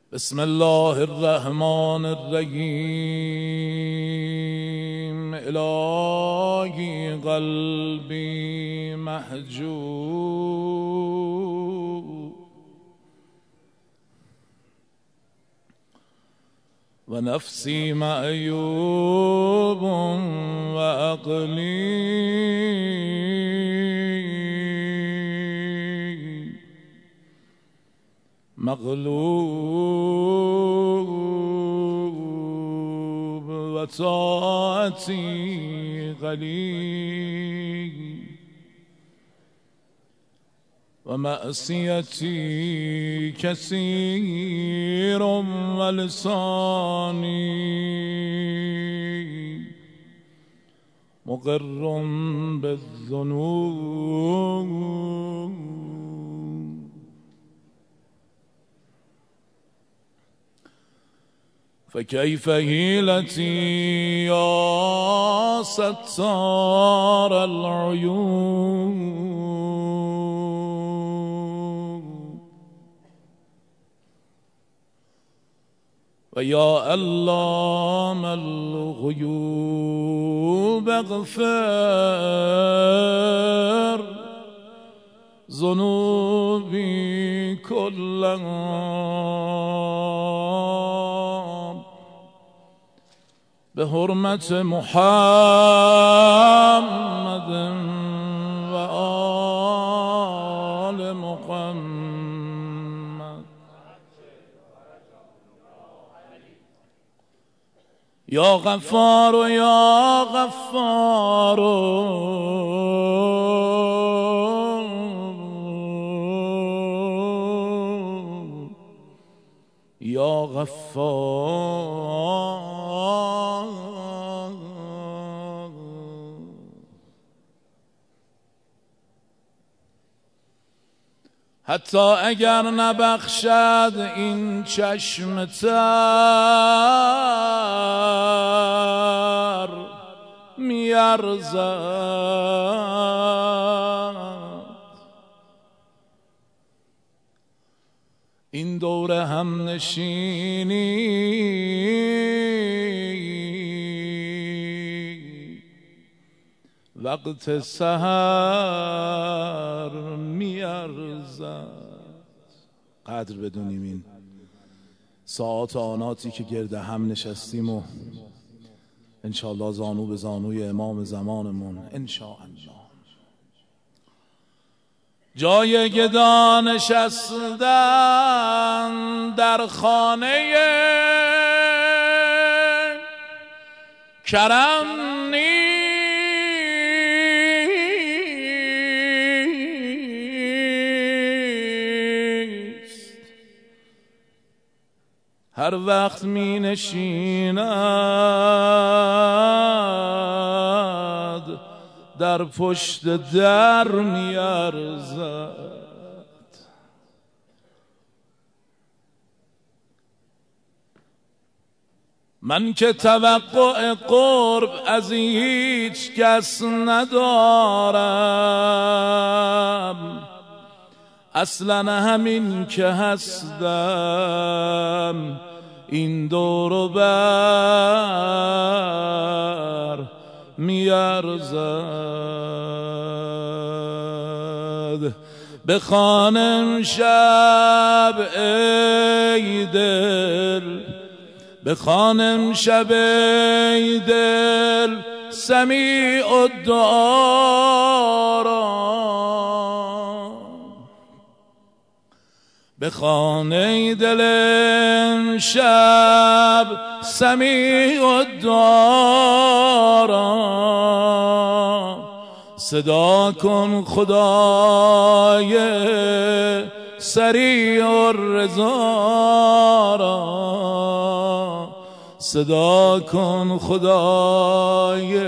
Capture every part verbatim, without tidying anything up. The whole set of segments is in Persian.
بسم الله الرحمن الرحیم. الهی قلبی محجوب و نفسی معیوب و عقلی مغلوب و طاعتی قلیل و معصیتی کثیر و لسانی مقر بالذنوب. فكيف هيلتي يا ستار العيون ويا علام الغيوب اغفر ذنوبي كلها بحرمة محمد وآل محمد. يا غفار يا غفار يا غفار حتی اگر نبخشد این چشم تر میارزد این دور هم نشینی وقت سحر میارزد. قدر بدونیم این ساعات و آناتی که گرد هم نشستیم و انشاءالله زانو به زانوی امام زمانمون انشاءالله جای گدا نشستن در خانه کرم نیست. هر وقت می نشیند در پشت در می ارزد. من که توقع قرب از هیچ کس ندارم، اصلا همین که هستم این دور و بر میارزد. بخوانم شب ای دل، بخوانم شب ای دل سمیع الدعا را، بخوان ای دل امشب سمیع الدعا را، صدا کن خدای سریع الرضا را، صدا کن خدای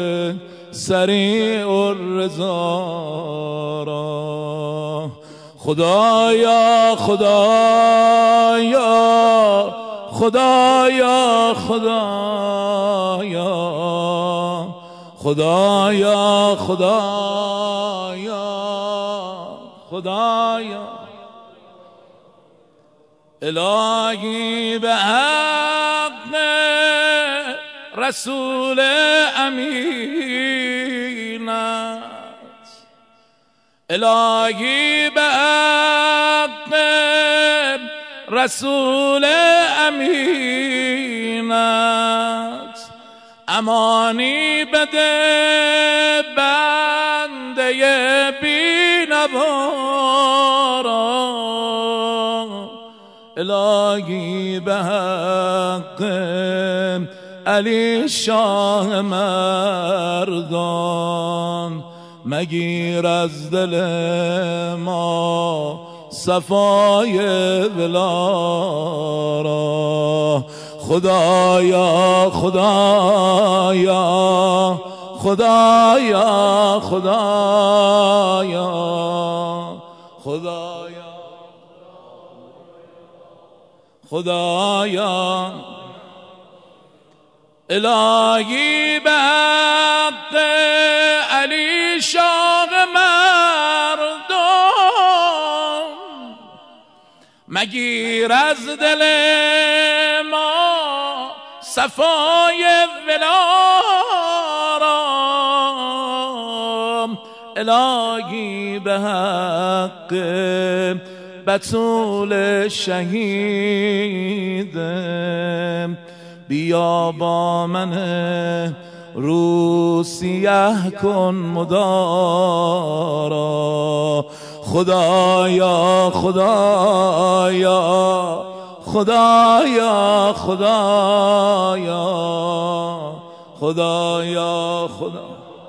سریع الرضا را. خدایا خدایا خدایا خدایا خدایا خدایا خدایا الهی به حق رسول امینت، الهی به حق رسول امینت امانی بده بنده بینوا را، الهی به حق علی شاه مردان مگیر از دل ما صفای ولا را. خدایا خدایا خدایا خدایا خدایا خدایا الهی به حق علی شاه مردم مگیر از دل ما صفای ولا را، الهی به حق بتول شهید بیا با من رو سیه کن مدارا. خدایا خدایا خدایا خدایا خدایا خدا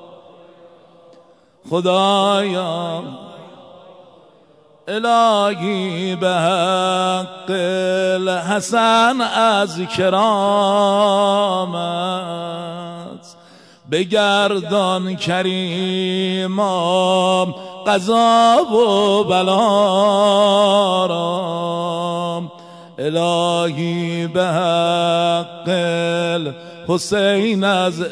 خدایا الهی به حق الحسن از کرامت بگردان کریما قضا و بلا را، الهی به حق حسین از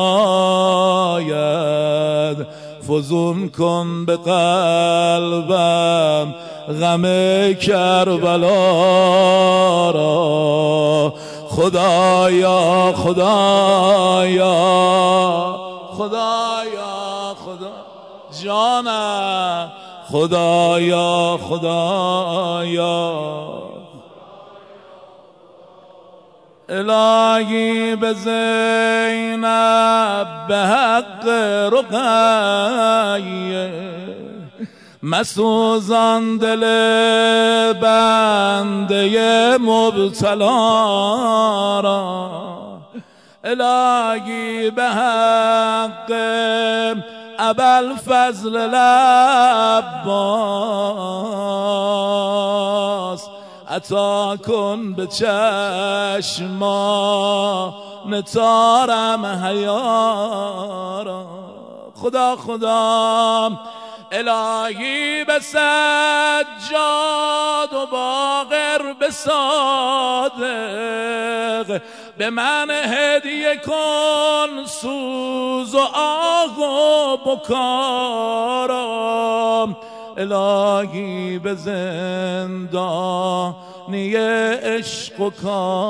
عنایت فزون کن به قلبم غم کربلا را. خدایا خدایا خدایا خدا جانم خدایا خدایا الهی به زینب به حق رقیه مسوزان دل بنده مبتلا را، الهی به حق ابوالفضل العباس عطا کن به چشما نتارم حیارا. خدا خدا الهی به سجاد و باقر به صادق به من هدیه کن سوز و آه و بکارا، الهی به زندانی عشق و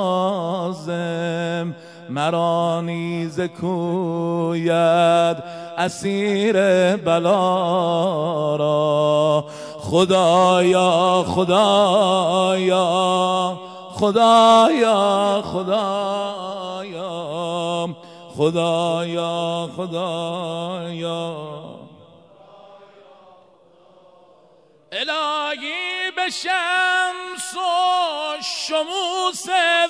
کاظم مرا نیز کوید اسیر بلا را. خدایا خدایا خدایا خدایا خدایا خدایا الهی به شمس و شموس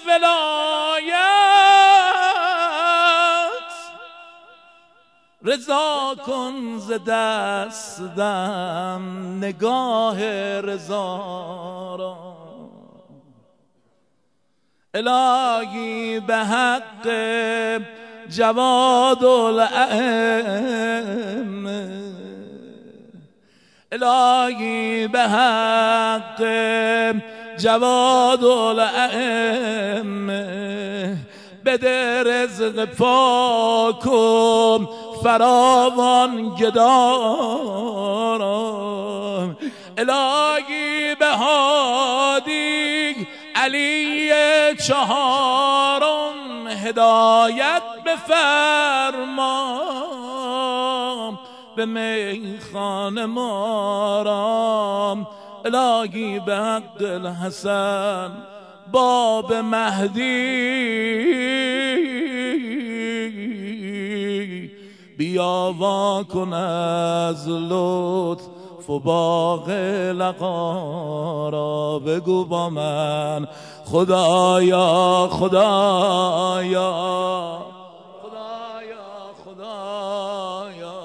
ولایت رضا کن ز دستم نگاه رضا را، الهی به حق جواد الائمه، الهی به حق جواد الائمه بده رزق پاک و فراوان گدارم، الهی به هادی علی چهارم هدایت بفرما، به میخانه ما را الهی به حق الحسن باب مهدی بیا وا کن از لطف و باغ لقا را، بگو با من خدایا خدایا خدایا خدایا.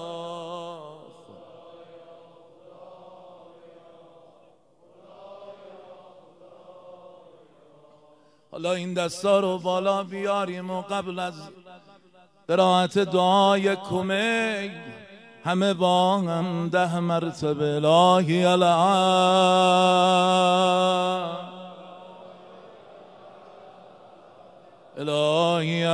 حالا این دستا رو بالا بیاریم و قبل از قرائت دعای کمی همه با هم ده مرتبه الهی العفو الهی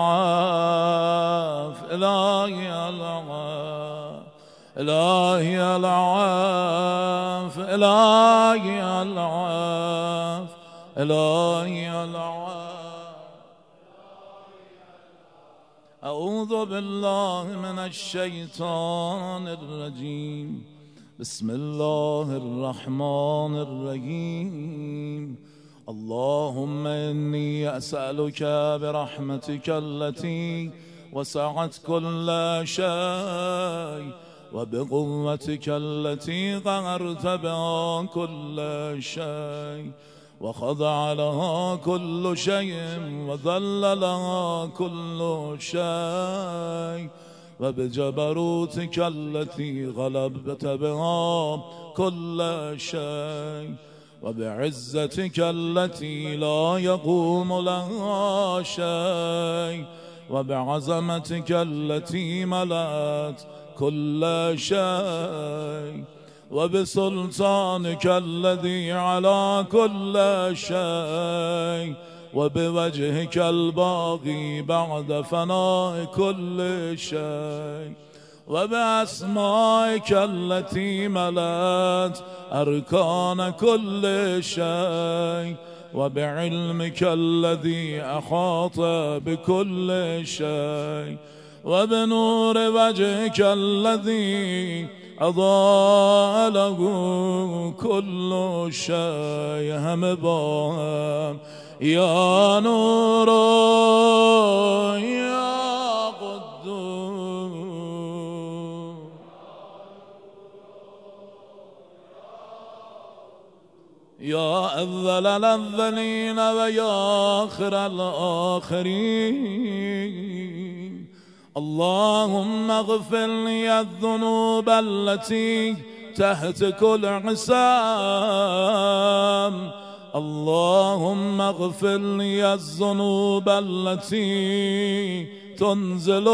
العفو الهی العفو الهی العفو الهی العفو الهی العفو. اعوذ بالله من الشیطان الرجیم، بسم الله الرحمن الرحیم. اللهم إني أسألك برحمتك التي وسعت كل شيء وبقوتك التي قهرت بها كل شيء وخضع لها كل شيء وذل لها كل شيء وبجبروتك التي غلبت بها كل شيء وبعزتك التي لا يقوم لها شيء وبعظمتك التي ملأت كل شيء وبسلطانك الذي على كل شيء وبوجهك الباقي بعد فناء كل شيء وبأسمائك التي ملأت أركان كل شيء وبعلمك الذي أحاط بكل شيء وبنور وجهك الذي أضاء له كل شيء. هم با يا نور يا قدوس يا أول الأولين ويا آخر الآخرين. اللهم اغفر لي الذنوب التي تحت كل حساب. اللهم اغفر لي الذنوب التي تنزل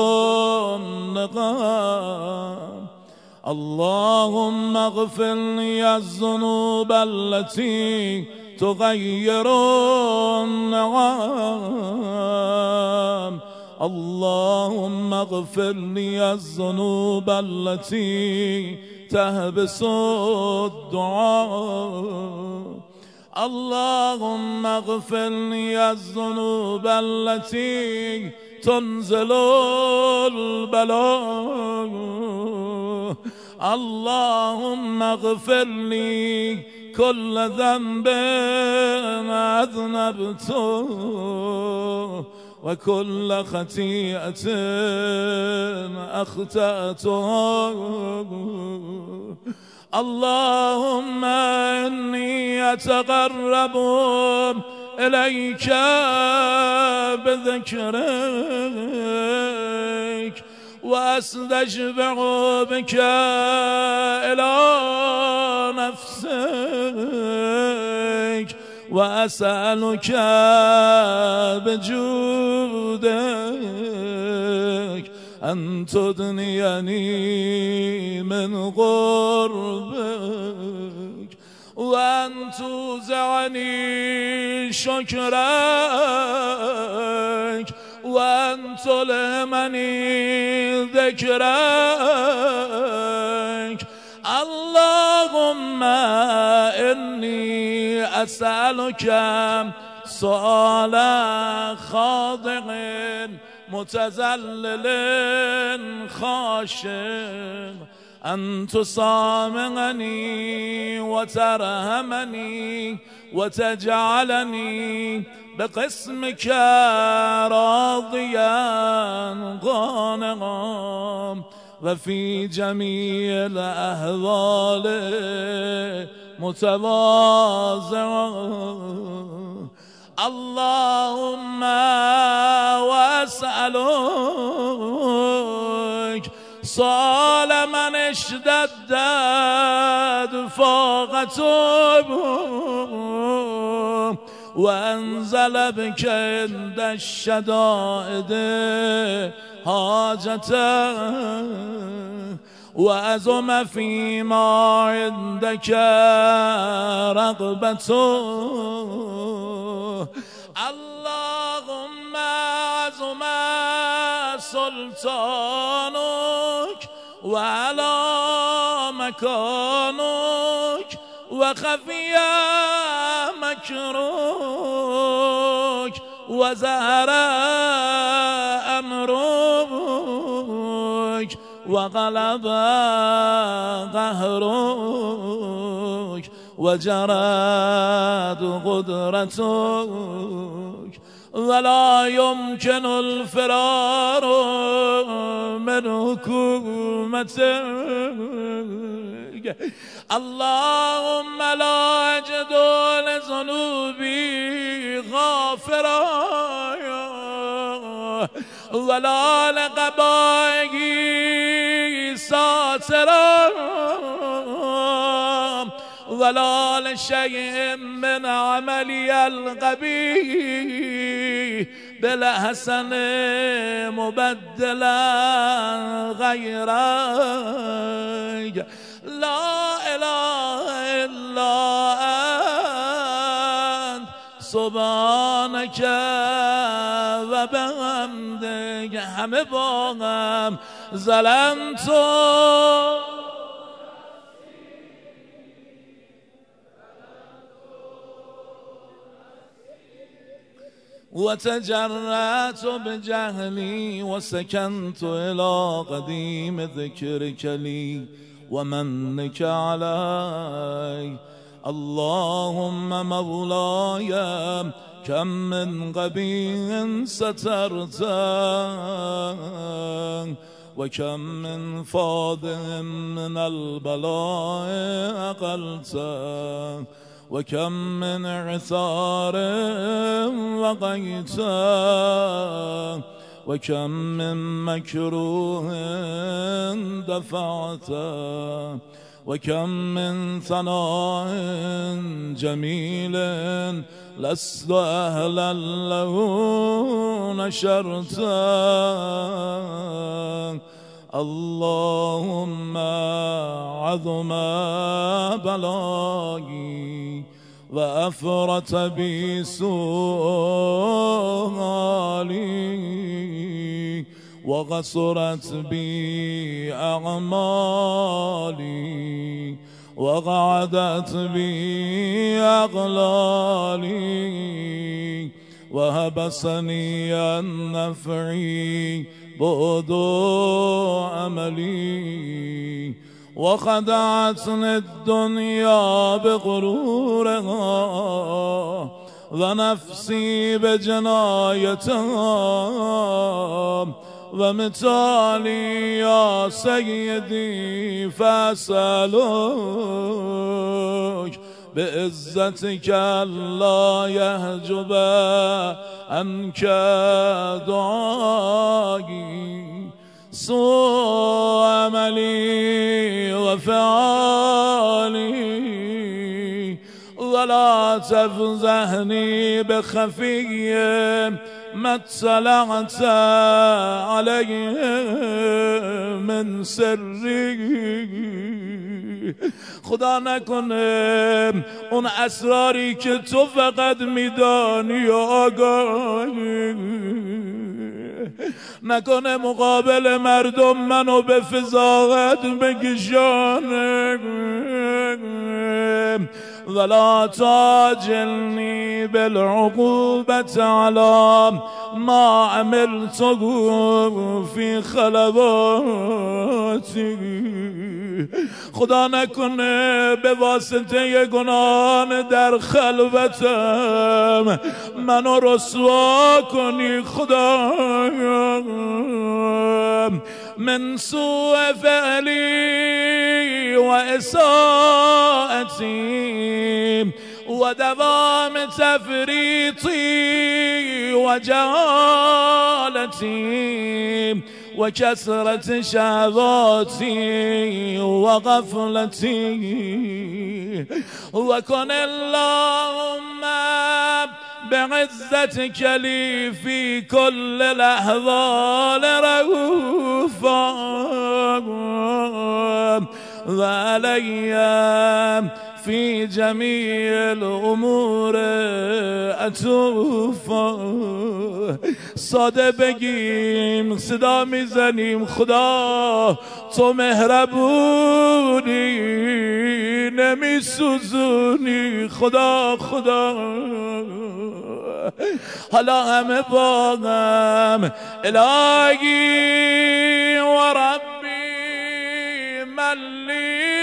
النقام. اللهم اغفر لي الذنوب التي تغير النعام. اللهم اغفر لي الذنوب التي تهبس الدعاء. اللهم اغفر لي الذنوب التي تنزل البلاء. اللهم اغفر لي كل ذنب أذنبته وكل خطيئة أخطأتها. اللهم إني أتقرب إليك بذكرك وأستشفع بك إلى نفسك وأسألك بجودك أن تدنيني من قربك وأن توزعني شكرك وأن تلهمني ذكرك. اللهم إني أسألك سؤال خاضع متذلل خاشع أن تصامغني وترحمني وتجعلني بقسمك راضيا قانعا وفي جميع الأحوال متواضعا. اللهم واسألك سؤال من اشتدت فاقته وانزل بك عند الشدائد حاجته وأزم فيما عندك رغبته. اللهم أزم سلطانك وعلى مكانك وخفي مكرك وزهر أمرك وغلب قهرك وجرت قدرتك ولا يمكن الفرار من حكومتك. اللهم لا أجد لذنوبي غافرا ولا لقبائي ساترا ولا لشيء من عملي القبيح بالحسن مبدلا غيرك. لا إله إلا أنت سبحانك وبحمدك. همه با هم ظلمت وتجرأت بجهلي وسكنت إلى قديم ذكرك لي ومنك علي. اللهم مولاي كم من قبيح سترت وكم من فاضح من البلاء أقلت وكم من عثار وقيت وكم من مكروه دفعت وكم من ثناء جميل لست أهلا له نشرت. اللهم عظم بلائي وأفرط بي سؤالي وقصرت بي أعمالي وقعدت بي أغلالي وهبسني عن نفعي بعد أملي وخدعتني الدنيا بغرورها ونفسي بجنايتها ومثالي يا سيدي فاسألك بعزتك لا يحجب عنك دعائي. سوء عملي وفعالي ولا تفزهني بخفي ما اطلعت عليه من سری. خدا نکنه اون اسراری که تو فقط میدانی و آگاهی نکنه مقابل مردم منو به فضاحت بکشانه ولا تاجلنی بالعقوبت علی ما عملته فی خلواتی. خدا نکنه به واسطه گناهان در خلوتم منو رسوا کنی خدا. من سوء فعلی و اساءتی و دوام تفریطی و جهالتی و کثرت شهواتی و غفلتی و کن اللهم بعزتك لي في كل الاحوال رؤوفا وعلي في جميع الامور عطوفا. ساده بگیم صدا میزنیم خدا تو مهربونی نمیسوزونی خدا خدا. حالا همه با هم الهی و ربی ملی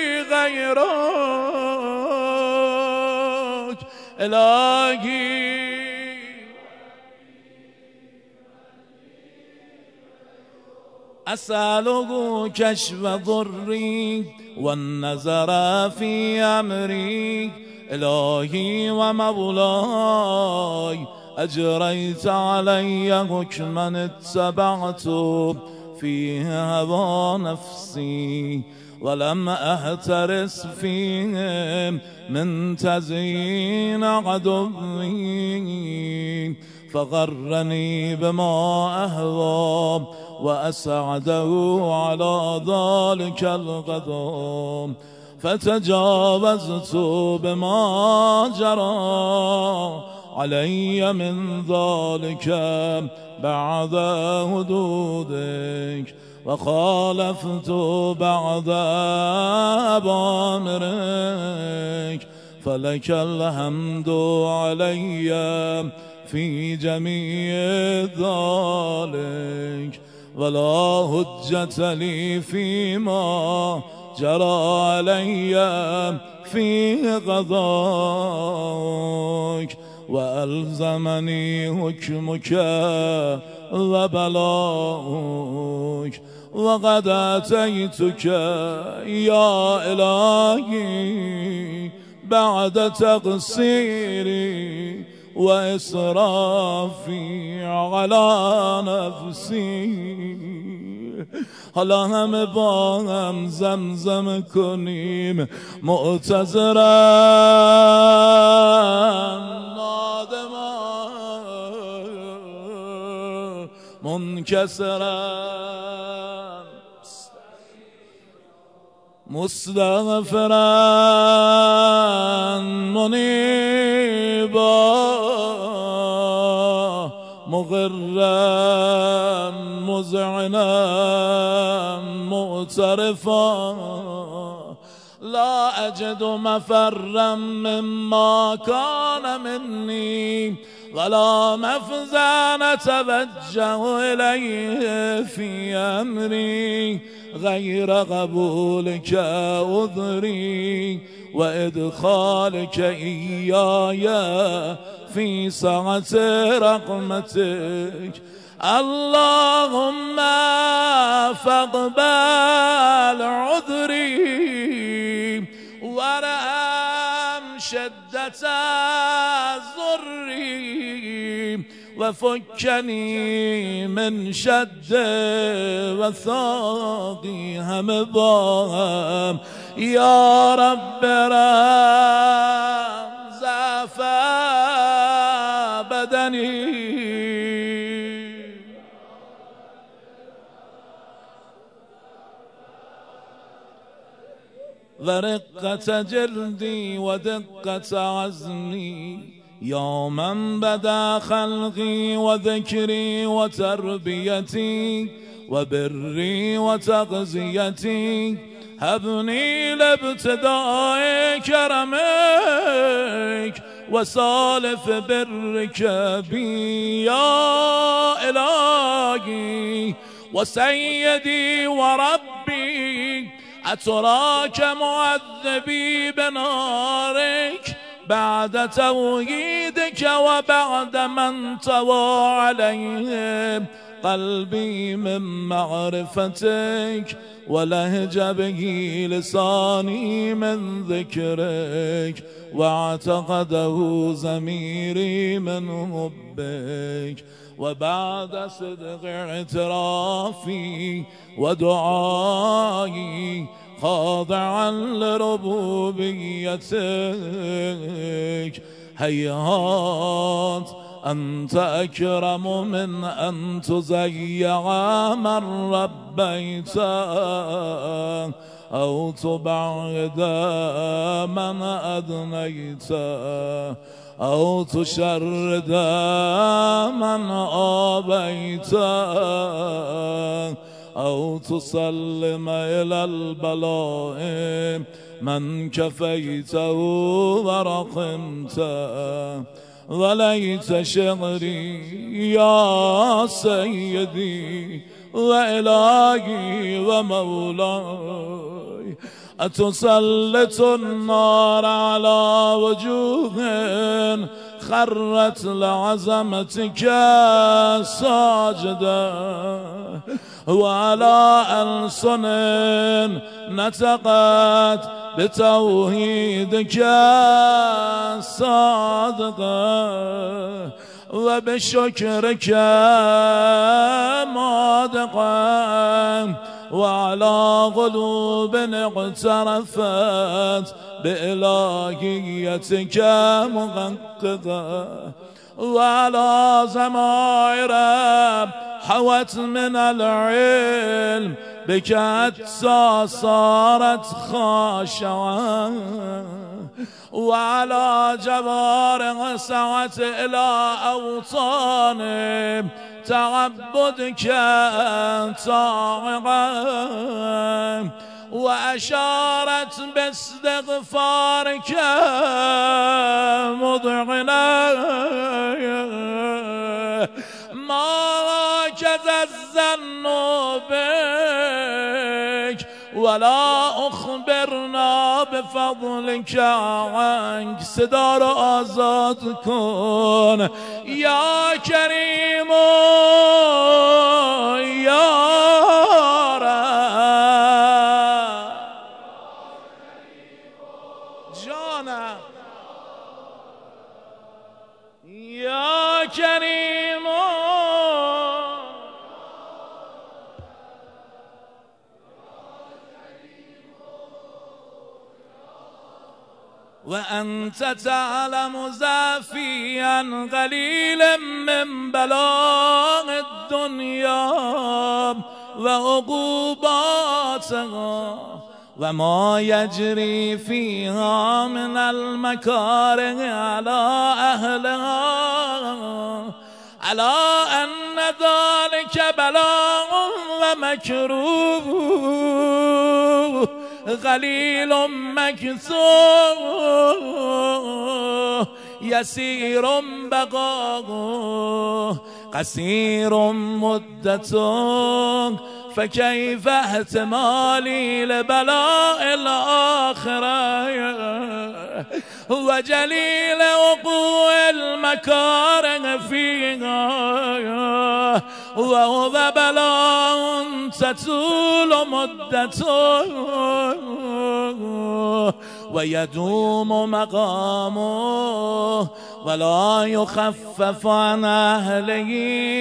غیرک الهی اسألك کشف ضری و النظر فی امری الهی و مولاي اجریت علی حکما اتبعت فیه هوا نفسی ولم احترس فیه من تزیین عدوی فغرني بما اهوى واسعده على ذلك القدم فتجاوزت بما جرى علي من ذلك بعد حدودك وخالفت بعد أوامرك فلك الحمد علي في جميع ذلك ولا حجة لي فيما جرى علي في قضاك وألزمني حكمك وبلاؤك وقد أتيتك يا إلهي بعد تقصيري وإسرافي على نفسي. حالا همه با هم زمزم کنیم معتذرم نادمم منکسرم مستغفرم منیبا مغرم مذعنم معترفا لا أجد مفرا مما كان مني ولا مفزا نتوجه إليه في أمري غير قبولك عذري وإدخالك إياي في سعة رحمتك. اللهم فاقبل عذري ورحم شدة ضري وفكني من شد وثاقي هم باهم يا رب رحم ضعف بدني ورقة جلدي ودقة عزمي یا من بدا خلقی و ذکری و تربیتی و بری و تغذیتی هبنی لابتداء کرمک و سالف برک بی یا الهی و سیدی و ربی اتراک معذبی بنارک بعد توحیدک و بعد من طوى علیه قلبی من معرفتک ولهج به لسانی من ذکرک واعتقده ضمیری من حبک و بعد صدق اعترافی و دعایی خاضعا لربوبیتک هیهات أنت أكرم من أن تزيع من ربيت أو تبعد من أدنيت أو تشرد من آبيت أو تسلم إلى البلاء من كفيته ورحمته وليت شعري يا سيدي وإلهي ومولاي أتسلط النار على وجوه خرت لعظمتك ساجدا وعلى ألسن نطقت بتوحيدك صادقا وبشكرك مادقا وعلى قلوب اغترفت بإلهيتك محققا وعلى ضمائر حوت من العلم بك حتى صارت خاشعة وعلى جوارح سعت إلى أوطان تعبدك طاعقا وأشارت باستغفارك مضغنا ما كذا الظن بك ولا اخبرنا بفضلك عنك صدا رو آزاد کن یا کریم یا رب جانم یا کریم وأنت تعلم زافيا قليلا من بلاء الدنيا وعقوباتها وما يجري فيها من المكاره على أهلها على أن ذلك بلاء ومكروه قليل مكثور يسير بقاؤه قصير مدته فكيف احتمالي لبلاء الآخرة وجليل وقوع المكاره فيها وهو بلاء تطول مدته ويدوم مقامه ولا يخفف عن أهله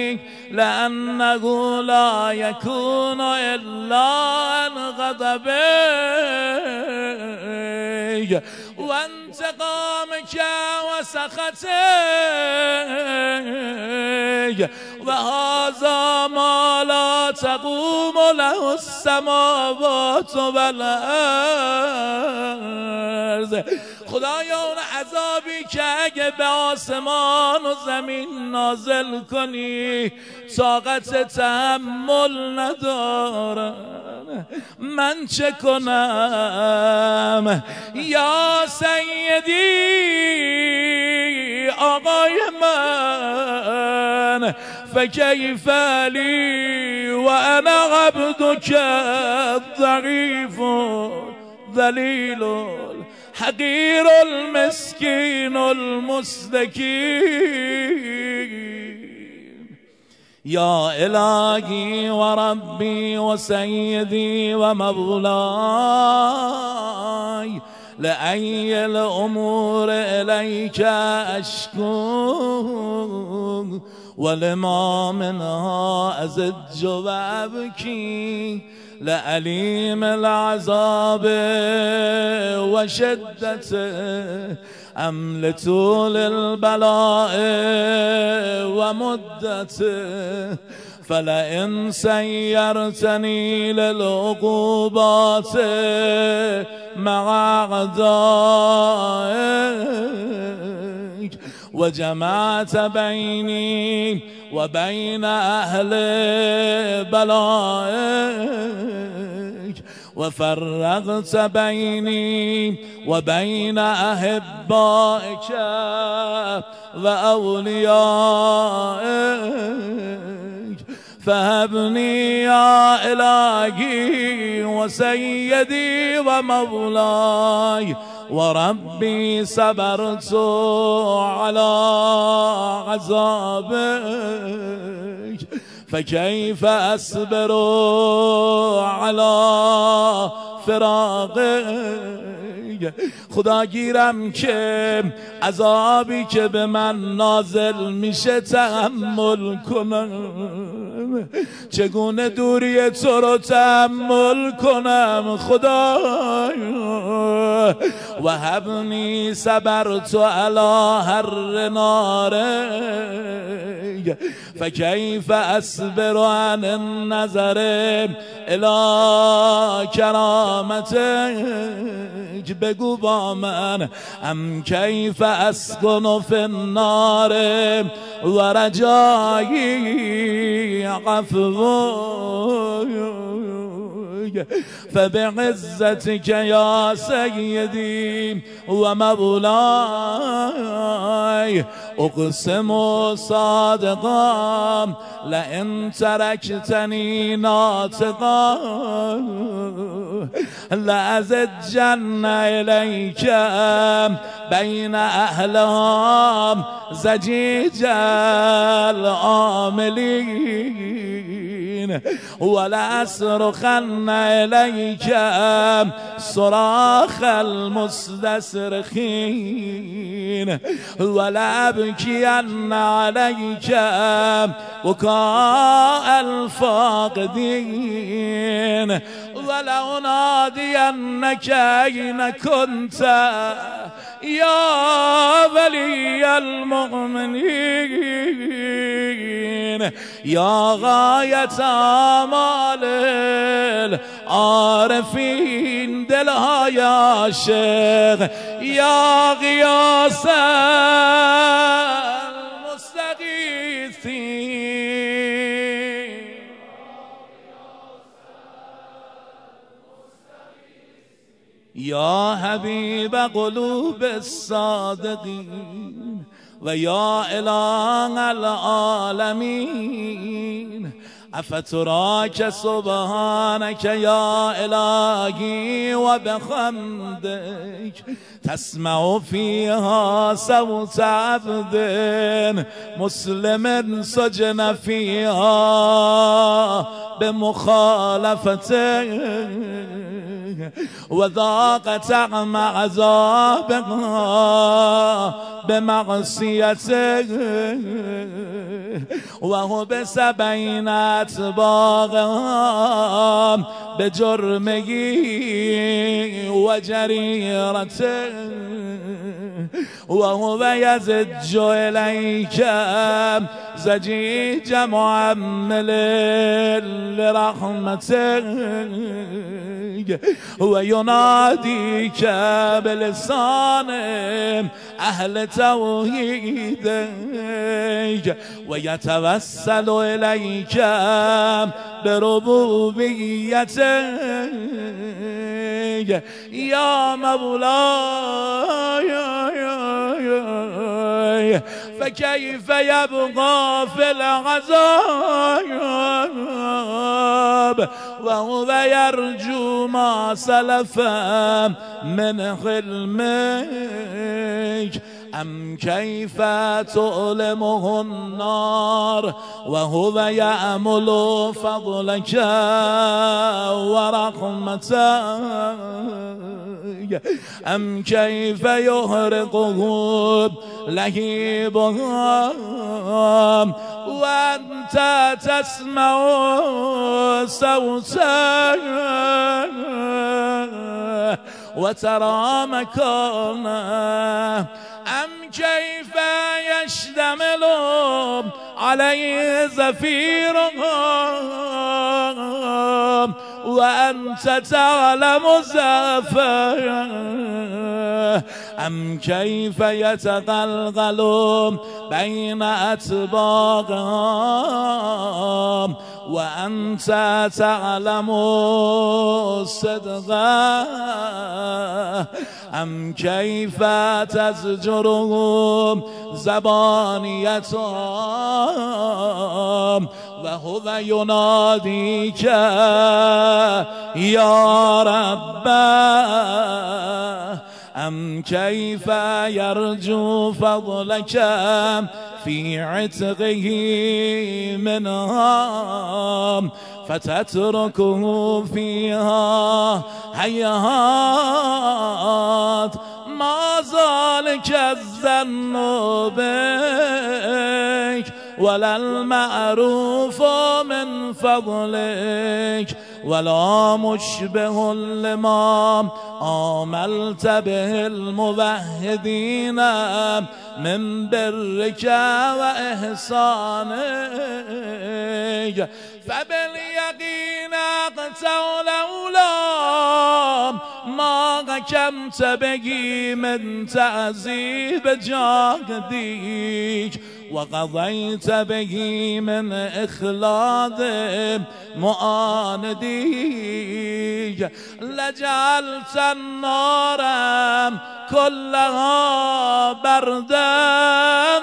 لأنه لا يكون إلا عن غضبه وانتقامك وسخطك وهذا ما لا تقوم له السماوات والأرض. خدایا اون عذابی که اگه به آسمان و زمین نازل کنی طاقت تحمل ندارم، من چه کنم یا سیدی آقای من؟ فکیف لی و انا عبدک ضعیف ذلیل حقیر المسکین المستکین. یا الهی و ربی و سیدی و مولای لأی الامور الیک اشکو ولما منها ازج و ابکی لعلیم العذاب و شدته ام لطول البلاء و مدته فلئن سیرتنی للعقوبات مع اعدائک و جمعت بینی و بین اهل بلائک و فرقت بینی و بین احبائک و اولیائک فهبنی یا الهی و سیدی و مولای و ربی صبرت علی عذابک فکیف اصبر علی فراقک. خدا گیرم که عذابی که به من نازل میشه تحمل کنم، چگونه دوری تو رو تحمل کنم خدایا. و هبنی صبرت علی حر نارک فکیف اصبر عن النظر الی کرامتک. بگو با من ام کیف اسکن فی النار و رجایی عفوک فبعزتک یا سیدی و مولای اقسم صادقا لئن ترکتنی ناطقا لأزجن الیک بین اهلها زجیج العاملین ولأصرخن الیک صراخ المستصرخین ولأبکین علیک بکاء الفاقدین ولأنادینک این کنت یا ولی المؤمنین یا غایت آمال العارفین دلهای عاشق یا غیاث المستغیثین یا حبیب قلوب الصادقین و یا اله العالمین افتراک سبحانک یا الهی و بحمدک تسمع فیها صوت عبد مسلم سجن فیها بمخالفته و ذاق طعم عذابها بمعصیته و حبس بین اتباعها بجرمه و جریرته وهو يزج إليك زجيج معمل لرحمتك ويناديك بلسان أهل توحيدك ويتوسل إليك بربوبيتك يا مولاي فكيف يبقى في العذاب وهو يرجو ما سلف من حلمك أم كيف تؤلمه النار وهو يأمل فضلك ورحمتك أم كيف يهرقه لهيبها وأنت تسمع صوته وترى مكانه أم كيف يشتمل عليه زفيرهم وأنت تعلم زفاه أم كيف يتغلغل بين أطباقهم وأنت تعلم صدقه أم كيف تزجرهم زبانيتهم وهو يناديك يا رب أم كيف يرجو فضلك في عتقه منها فتتركه فيها هيهات ما ذلك الظن بك ولا المعروف من فضلك ولا مشبه لما عملت به الموحدين من برك وإحسانك فباليقين أقطع لولا ما حكمت به من تعذيب جاهديك وقضيت به من إخلاد معانديك لجعلت النار كلها بردا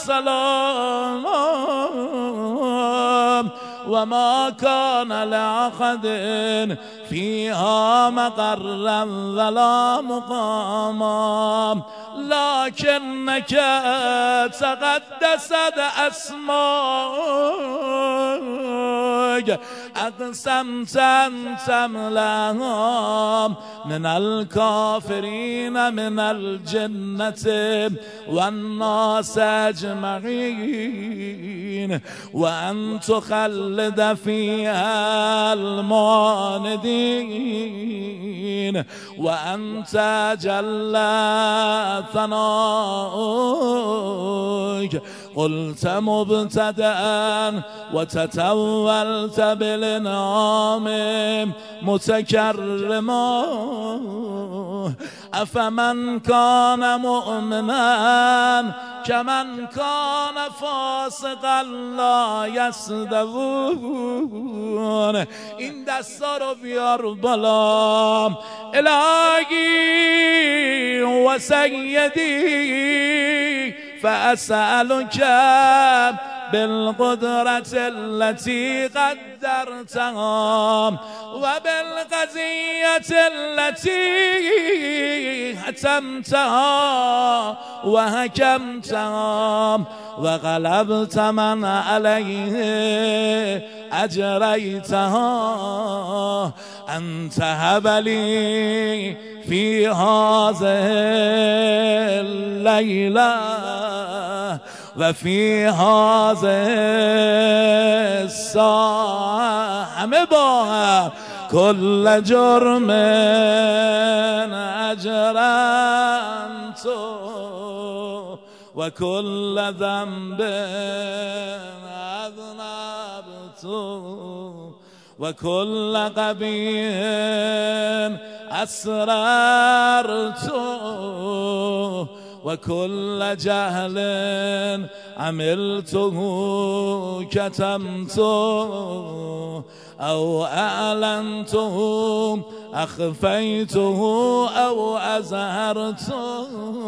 وسلام وما كان لأحد فيها مقرا ولا مقاما لكنك تقدست أسماك أقسمت أن تملأها من الكافرين من الجنة والناس أجمعين وأن تخلد فيها المعاندين وأنت جل ثناؤك قلت مبتدأ وتتولت بالإنعام متكرما أفمن كان مؤمنا كمن كان فاسقا لا يستوون این دستا رو بیار بالا الهی و سیدی فأسألك بالقدرة التي قدرتها وبالقضية التي حتمتها وحكمتها وغلبت من عليه أجريتها أن تهب لي في هذه الليلة وفي هذه الساعة همه با هم كل جرم أجرمت وكل ذنب أذنبت وكل قبيح أسررت وكل جهل عملته كتمت أو أعلنته أخفيته أو أظهرته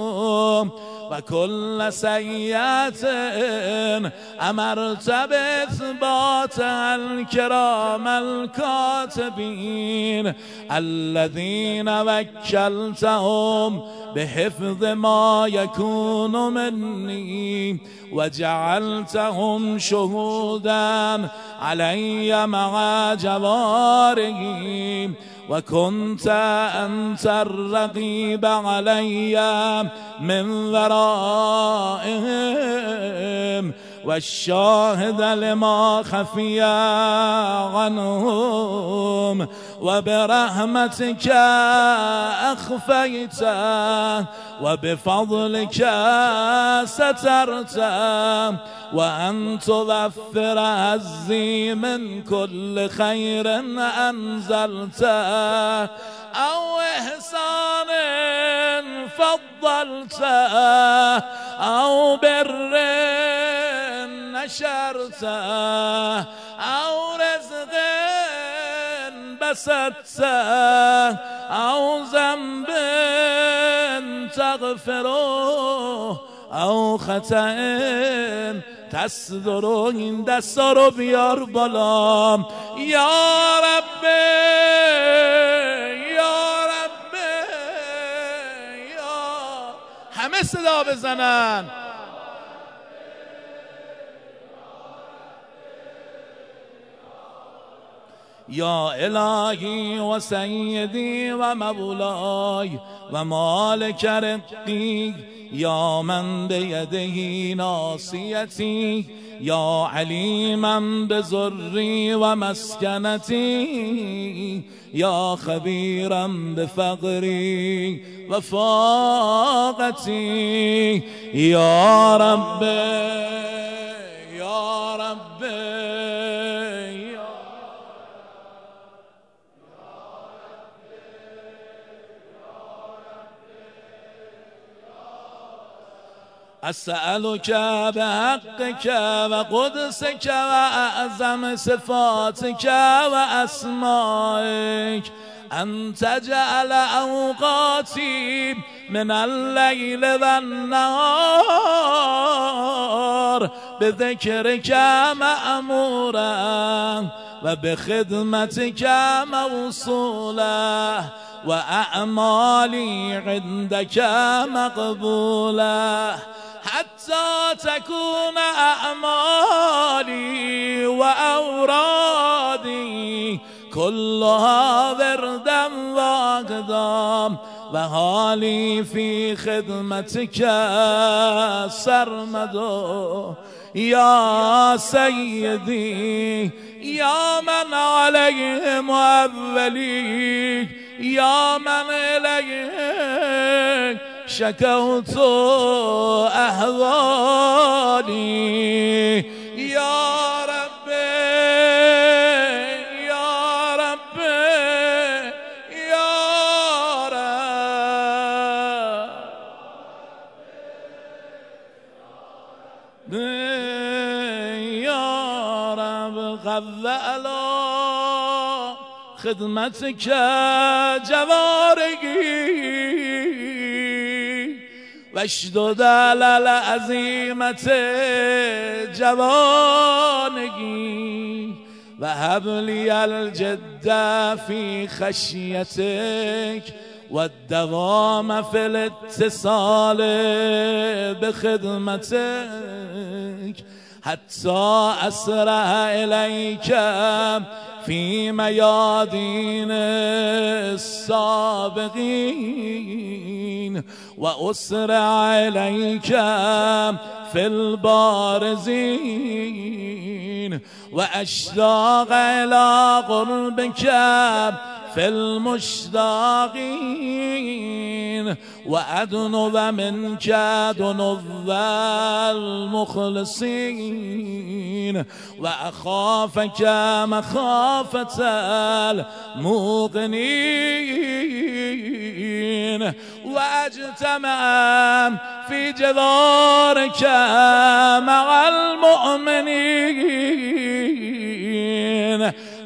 وكل سيئة أمرت بإثباتها الكرام الكاتبين الذين وكلتهم بحفظ ما يكون مني وجعلتهم شهودا علي مع جوارهم وكنت أنت الرقيب علي من ورائهم والشاهد لما خفي عنهم وبرحمتك أخفيت وبفضلك سترت وأن توفر عزي من كل خير أنزلت أو إحسان فضلت أو بر نشرت أو رزق بسطت أو ذنب تغفره أو خطأ تصدر. این دستا رو بیار بالا. یا رب یا رب یا همه صدا بزنن. یا الهی و سیدی و مولای و مالک رقی یا من بیدهی ناصیتی یا علیما بذری و مسکنتی یا خبیرا بفقری و فاقتی یا رب یا رب أسألك بحقك وقدسك وأعظم صفاتك وأسمائك أن تجعل أوقاتي من الليل والنهار بذكرك مأمورا وبخدمتك موصولا وأعمالي عندك مقبولا حتى تكون أعمالي وأورادي كلها وردا واقدا وحالي في خدمتك سرمدا يا سيدي يا من عليهم أولي يا من إليك شكوت أحوالي يا رب يا رب يا رب يا رب قد على خدمتك جوارحي واشدد على العزيمة جوانحي وهب لي الجد في خشيتك والدوام في الاتصال بخدمتك حتى أسرع إليك في ميادين السابقين وأسرع إليك في البارزين وأشتاق إلى قربك في المشتاقين وأدنو منك دنو المخلصين وأخافك مخافة الموقنين وأجتمع في جوارك مع المؤمنين.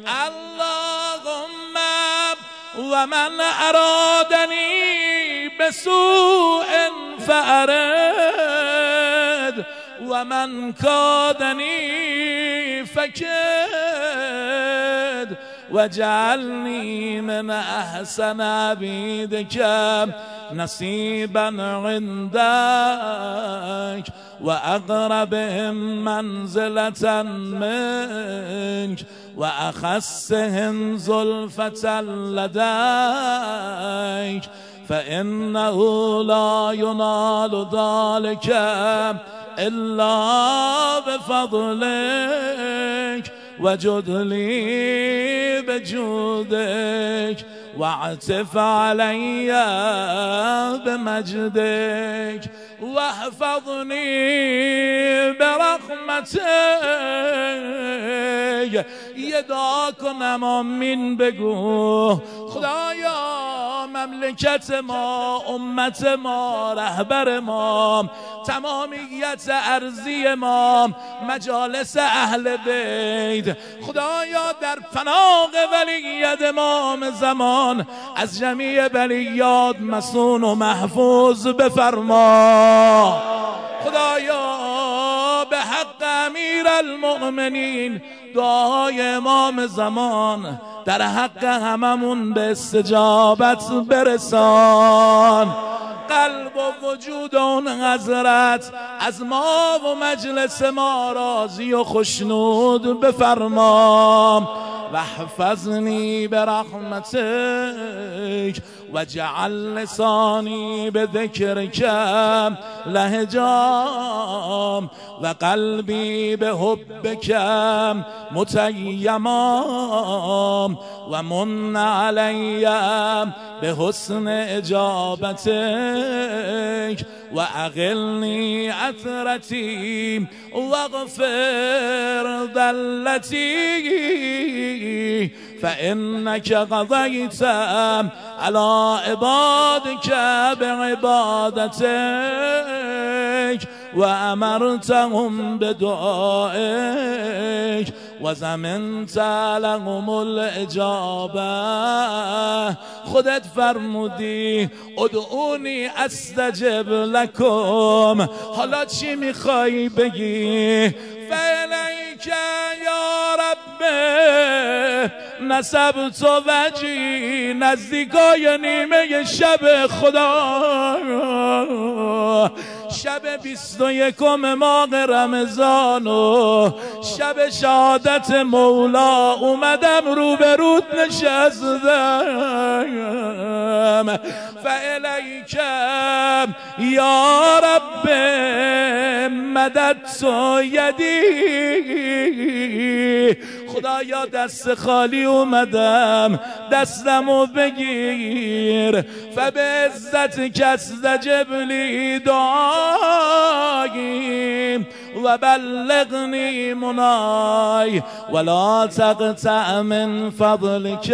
اللهم ومن أرادني بسوء فأرد ومن كادني فكد وجعلني من أحسن عبيدك نصيبا عندك وأقربهم منزلة منك وأخسهم زلفة لديك فإنه لا ينال ذلك إلا بفضلك وجد لي بجودك واعتف علي بمجدك واحفظني برحمتك. یه دعا کنم آمین بگو. خدایا مملکت ما، امت ما، رهبر ما، تمامیت ارضی ما، مجالس اهل بیت، خدایا در فناق ولیت امام زمان از جمیع بلیات مصون و محفوظ بفرما. خدایا به حق امیر المؤمنین دعای امام زمان در حق هممون به استجابت برسان. قلب و وجود اون حضرت از ما و مجلس ما راضی و خشنود بفرما. واحفظنی برحمتک وجعل لسانی بذکرک لهجا وقلبی بحبک متیما ومن علی بحسن اجابتک واغلنی عثرتی واغفر ذلتی فإنك قضيت على عبادك بعبادتك وأمرتهم بدعائك وزمنت لهم الإجابة. خودت فرمودی ادعونی استجب لکم. حالا چی میخوای بگی؟ فالیک یا رب نسبت وجهی. نزدیکای نیمه شب خدا، شب بیست و یکم ماه رمضان و شب شهادت مولا اومدم روبروت نشستم. فالیک یا رب مددت یدی. خدایا دست خالی اومدم، دستمو بگیر. فبعزت استجب لی دعایی و بلغنی منای ولا تقطع من فضلک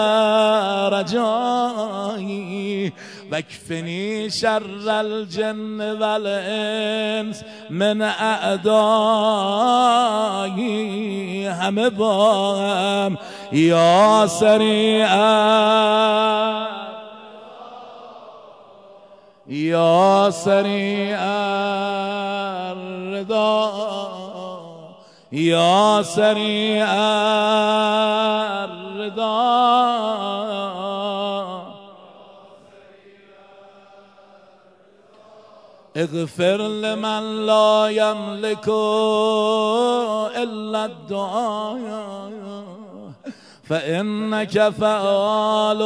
رجایی واکفنی شر الجن والانس من اعدایی. همه با هم یا سریعا یا سریعا الرضا یا سریعا الرضا اغفر لمن لا يملك الا الدعاء فإنك فعال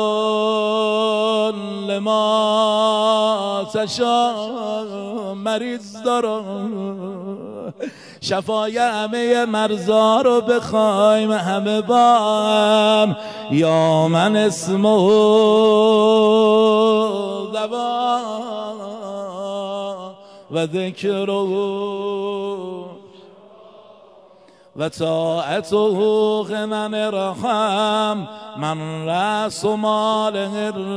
لما تشاء. مریض دارم شفای همه مرزا رو بخوایم همه با هم. یا من اسمه دوا و ذکره و طاعته غنن رحم من رأس ماله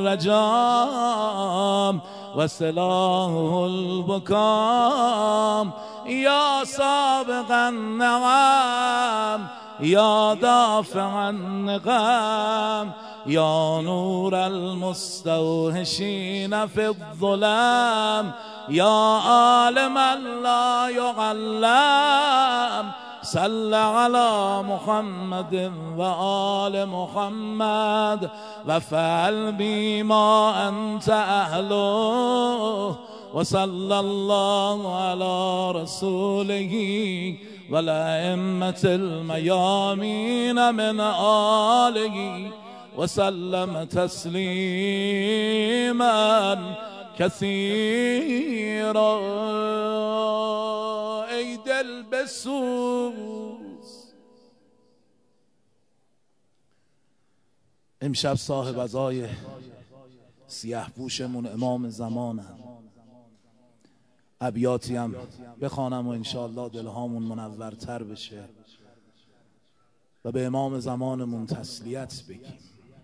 الرجام و سلاح البکام یا سابق النعم یا دافع النقم یا نور المستوحشین فی الظلم یا عالما لا یعلم صل على محمد و آل محمد و فعل بما انت اهله و صلی الله علی رسوله و الائمة المیامین من آله و سلم تسلیما کثیرا. ای دل بسوز امشب صاحب عزای سیاه پوشمون امام زمانم. ابیاتی هم بخوانم و انشاءالله دلهامون منورتر بشه و به امام زمانمون تسلیت بگیم.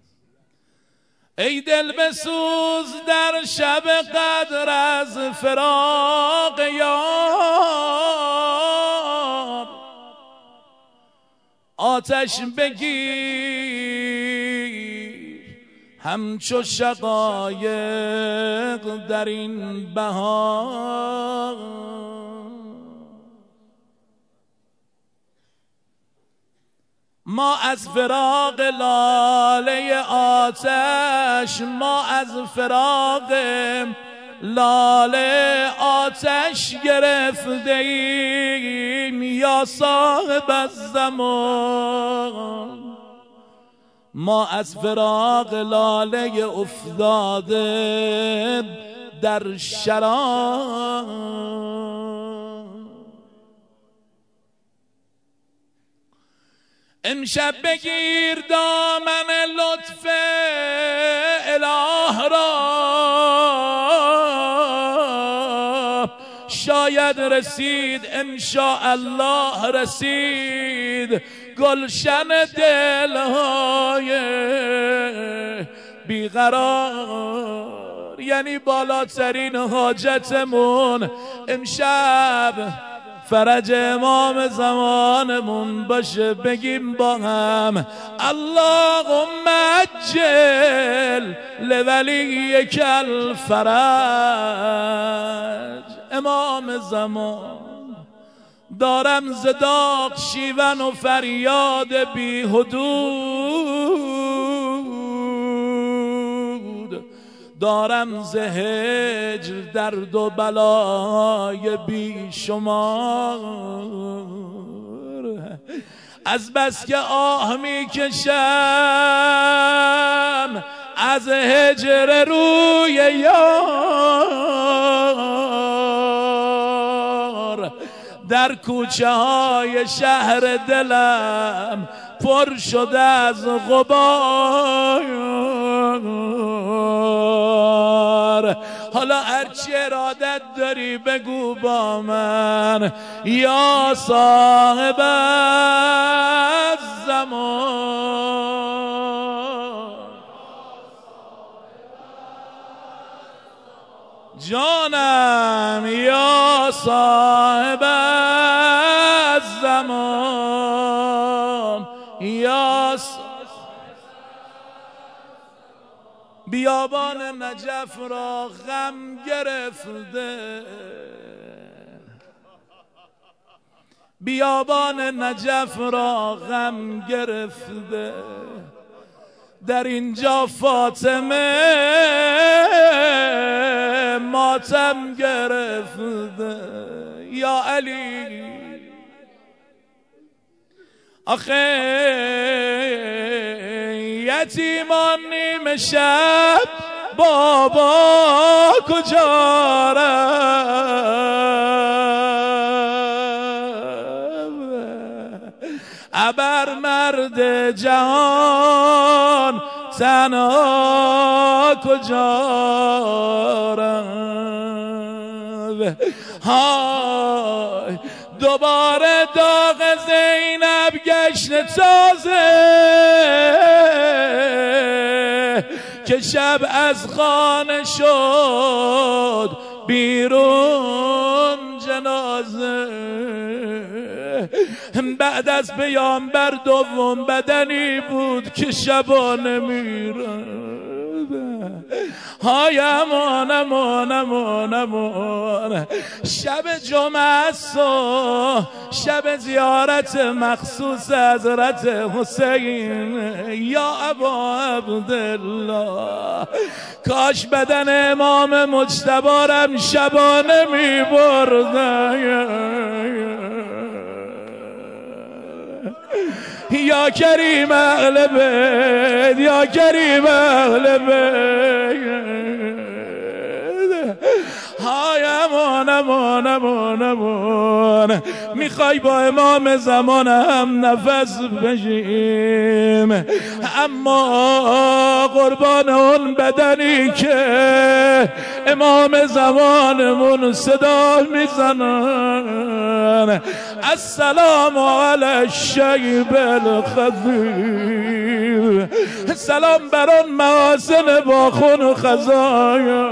ای دل بسوز در شب قدر از فراق یار، آتش بگیر همچو شقایق در این بهار. ما از فراق لاله آتش، ما از فراق لاله آتش گرفته ایم یا صاحب الزمان. ما از فراق لاله افتاده در شرار. امشب بگیر دامن لطف اله را، شاید رسید انشاءالله رسید گلشن دلهای بیقرار. یعنی بالاترین حاجتمون امشب فرج امام زمانمون باشه. بگیم با هم اللهم عجل لولیک الفرج. امام زمان دارم ز داغ شیون و فریاد بی حدود، دارم ز هجر درد و بلای بی شمار. از بس که آه می کشم از هجر روی یار، در کوچه های شهر دلم پر شده از غبار. حالا هرچی ارادت داری بگو با من یا صاحب الزمان. جانم یا صاحب الزمان یا بیابان نجف را غم گرفته، بیابان نجف را غم گرفته، در اینجا فاطمه ماتم گرفته. یا علی آخه یتیمان نیم شب بابا کجا رفت؟ ابر مرد جهان تنها کجا رفت؟ های دوباره داغ زینب گشت تازه که شب از خانه شد بیرون جنازه. بعد از پیامبر دوم بدنی بود که شبانه میرفت. های امان امان امان امان. شب جمعه و شب زیارت مخصوص حضرت حسین. یا ابا عبدالله کاش بدن امام مجتبی رم شبانه می بردن. یا کریم اهل بیت یا کریم اهل بیت. های امان امان امان امان. میخوای با امام زمان هم نفس بشیم، اما قربان اون بدنی که امام زمانمون صدا میزنن. السلام علی الشیب الخفیف. سلام بر اون محاسن با خون و خزایا.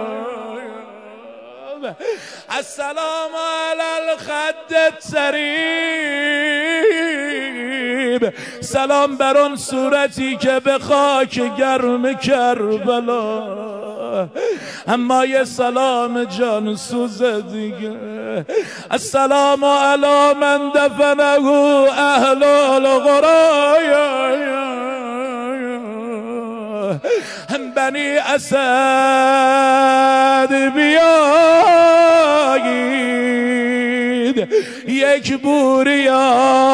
السلام علی الخد الطریب. سلام بر اون صورتی که به خاک گرم کربلا. اما یه سلام جان سوز دیگه. السلام علی من دفنه اهل القرایا. بنی اسد بیایید یک بوریا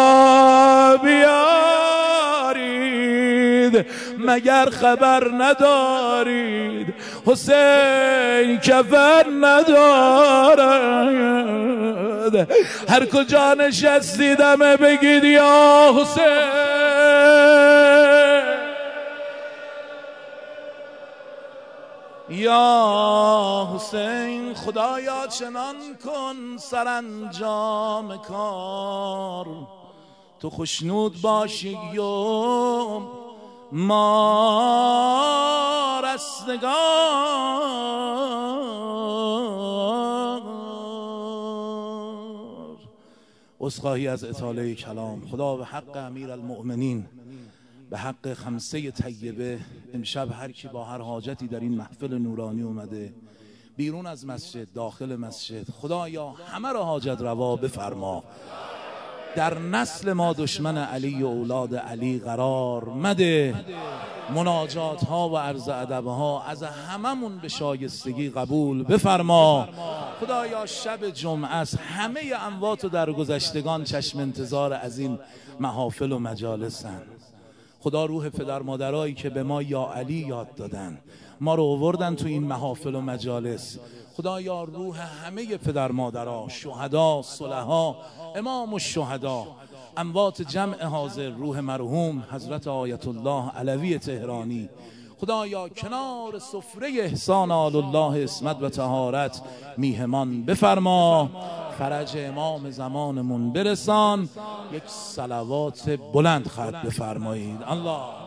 بیارید. مگر خبر ندارید حسین کفن ندارد؟ هر کجا نشستیدم بگید یا حسین یا حسین. خدایا چنان کن سرانجام کار تو خوشنود باشی و ما رستگار. عذرخواهی از اطاله کلام. خدا به حق امیر المؤمنین، به حق خمسه طیبه، امشب هر کی با هر حاجتی در این محفل نورانی اومده، بیرون از مسجد داخل مسجد، خدایا همه را حاجت روا بفرما. در نسل ما دشمن علی و اولاد علی قرار مده. مناجات ها و عرض ادب ها از هممون به شایستگی قبول بفرما. خدایا شب جمعه است، همه اموات و درگذشتگان چشم انتظار از این محافل و مجالسن. خدا روح پدر مادرایی که به ما یا علی یاد دادن، ما رو آوردن تو این محافل و مجالس، خدایا روح همه پدر مادرها، شهدا، صلحا، امام الشهدا، اموات جمع حاضر، روح مرحوم حضرت آیت الله علوی تهرانی، خدایا کنار سفره احسان آل الله عصمت و طهارت میهمان بفرما. فرج امام زمانمون برسان. یک صلوات بلند خط بفرمایید. الله